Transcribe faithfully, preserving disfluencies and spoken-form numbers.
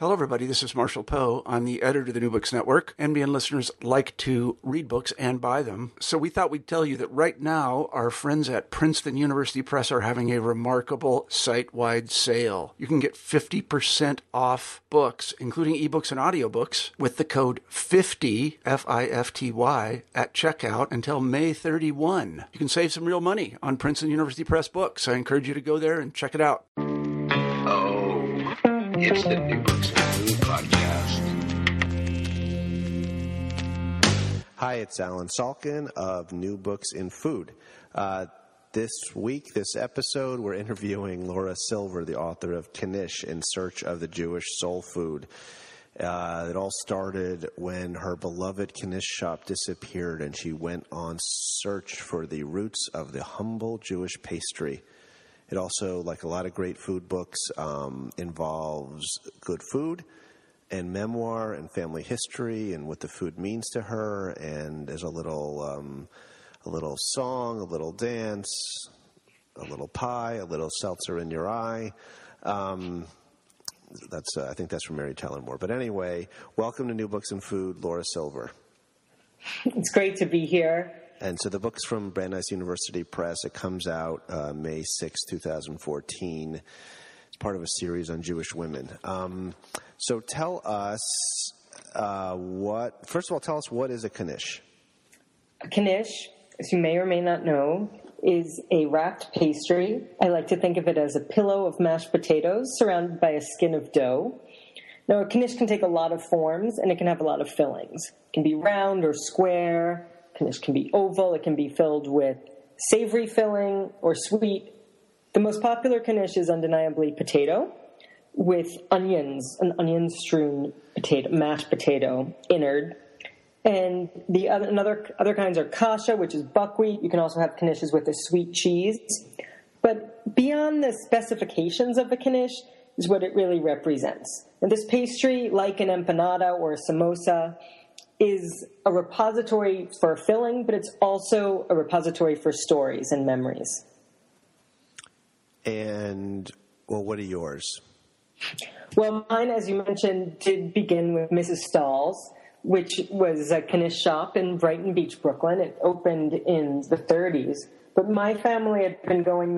Hello, everybody. This is Marshall Poe. I'm the editor of the New Books Network. N B N listeners like to read books and buy them. So we thought we'd tell you that right now, our friends at Princeton University Press are having a remarkable site-wide sale. You can get fifty percent off books, including ebooks and audiobooks, with the code fifty, F I F T Y, at checkout until May thirty-first. You can save some real money on Princeton University Press books. I encourage you to go there and check it out. Oh, it's the New Books and Food Podcast. Hi, it's Alan Salkin of New Books in Food. Uh, this week, this episode, we're interviewing Laura Silver, the author of Knish, In Search of the Jewish Soul Food. Uh, it all started when her beloved Knish shop disappeared and she went on search for the roots of the humble Jewish pastry. It also, like a lot of great food books, um, involves good food and memoir and family history and what the food means to her. And there's a little, um, a little song, a little dance, a little pie, a little seltzer in your eye. Um, that's uh, I think that's from Mary Tyler Moore. But anyway, welcome to New Books and Food, Laura Silver. It's great to be here. And so the book's from Brandeis University Press. It comes out uh, May sixth, twenty fourteen. It's part of a series on Jewish women. Um, so tell us uh, what, first of all, tell us what is a Knish? A Knish, as you may or may not know, is a wrapped pastry. I like to think of it as a pillow of mashed potatoes surrounded by a skin of dough. Now, a Knish can take a lot of forms, and it can have a lot of fillings. It can be round or square. Knish can be oval. It can be filled with savory filling or sweet. The most popular Knish is undeniably potato with onions, an onion-strewn potato, mashed potato innard. And the other, another, other kinds are kasha, which is buckwheat. You can also have Knishes with a sweet cheese. But beyond the specifications of the Knish is what it really represents. And this pastry, like an empanada or a samosa, is a repository for filling, but it's also a repository for stories and memories. And, well, what are yours? Well, mine, as you mentioned, did begin with Missus Stahl's, which was a Knish shop in Brighton Beach, Brooklyn. It opened in the thirties, but my family had been going